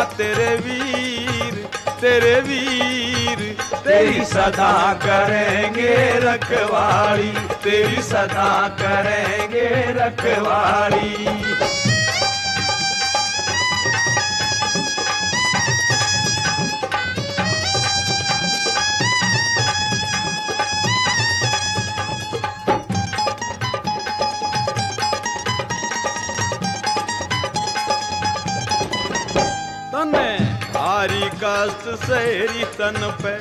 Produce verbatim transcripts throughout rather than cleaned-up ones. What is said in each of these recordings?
तेरे वीर तेरे वीर, तेरी सदा करेंगे रखवाली, तेरी सदा करेंगे रखवाली। तने भारी कष्ट सहेरी तन पे,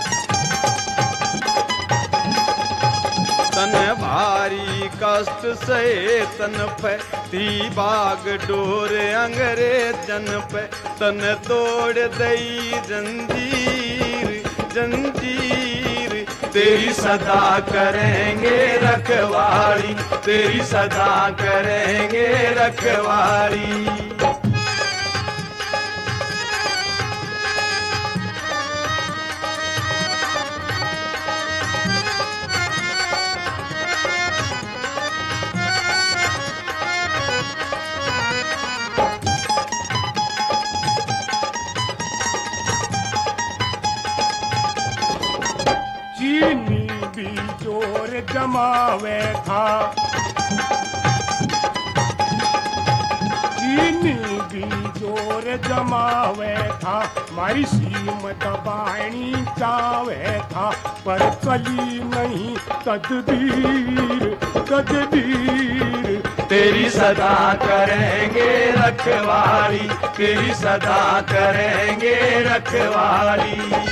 तने भारी कष्ट सहे तन पे, थी बाग डोर अंग्रेजन पे, तन तोड़ दई जंजीर जंजीर, तेरी सदा करेंगे रखवाली, तेरी सदा करेंगे रखवाली। चीनी भी जोर जमावे था, चीनी भी जोर जमावे था, मारी सीम दबानी चावे था, पर चली नहीं तदबीर तदबीर, तेरी सदा करेंगे रखवाली, तेरी सदा करेंगे रखवाली।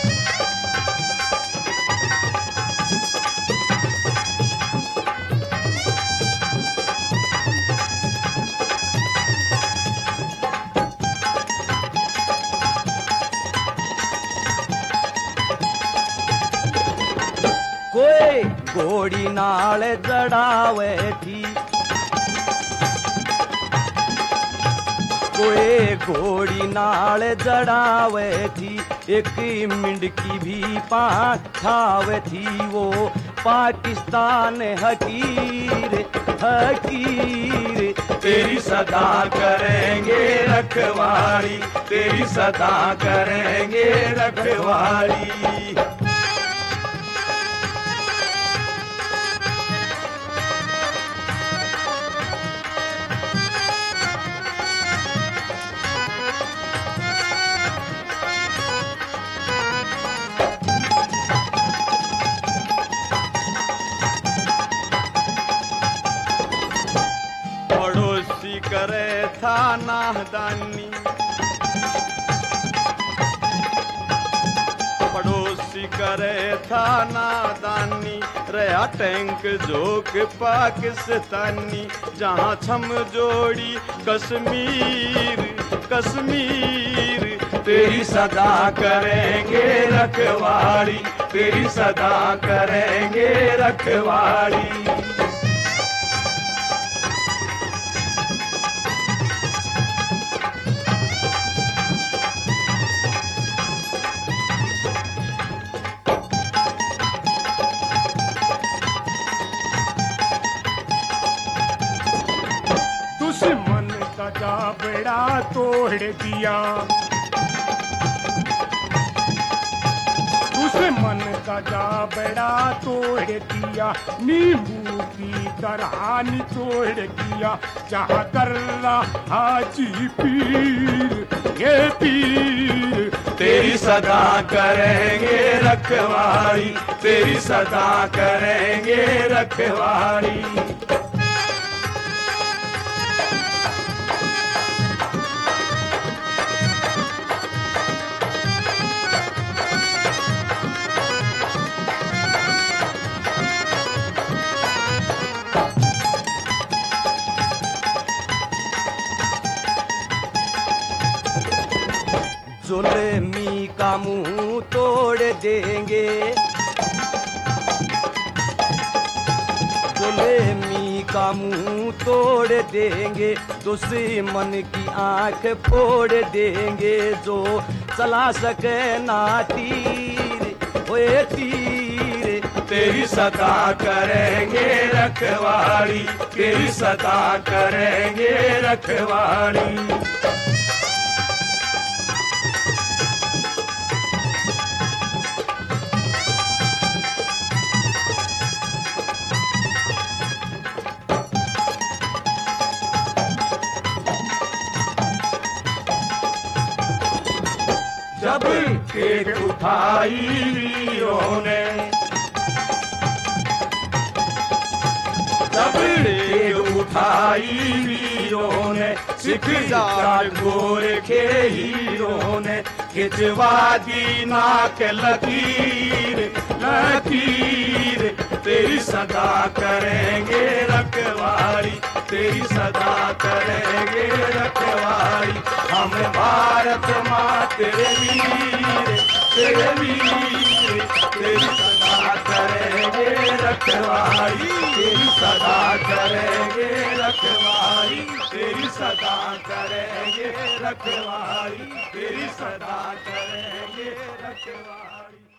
कोई घोड़ी नाल जड़ावे थी, कोई घोड़ी नाल जड़ावे थी, एक मिंडकी भी पाठावे थी, वो पाकिस्तान हकीर हकीर, तेरी सदा करेंगे रखवाली, तेरी सदा करेंगे रखवाली। पड़ोसी करे था नाहदानी, पड़ोसी करे था नादानी, रहा टैंक जोक पाकिस्तानी, जहाँ छम जोड़ी कश्मीर कश्मीर, तेरी सदा करेंगे रखवाली, तेरी सदा करेंगे रखवाली। दुश्मन का जा बेड़ा तोड़ दिया, दुश्मन का जा बेड़ा तोड़ दिया, नींबू की तरह निचोड़ दिया, जहाँ दर्रा हाजी पीर ये पीर, तेरी सदा करेंगे रखवाली, तेरी सदा करेंगे रखवाली। जुल्मी का मुंह तोड़ देंगे, जुल्मी का मुंह तोड़ देंगे, दुश्मन की आंख फोड़ देंगे, जो चला सके ना तीर ओए तीर, तेरी सदा करेंगे रखवाली, तेरी सदा करेंगे रखवाली। उठाई वीरों ने, जब तेग उठाई वीरों ने, सिख जाट गोरखे हीरों ने, खिंचवा दी नाक लकीर लकीर, तेरी सदा करेंगे रखवाली, तेरी सदा करेंगे रखवाली, हम भारत माँ तेरे वीर तेरे वीर, तेरी सदा करेंगे रखवाली, तेरी सदा करेंगे रखवाली, तेरी सदा करेंगे रखवाली, तेरी सदा करेंगे रखवाली।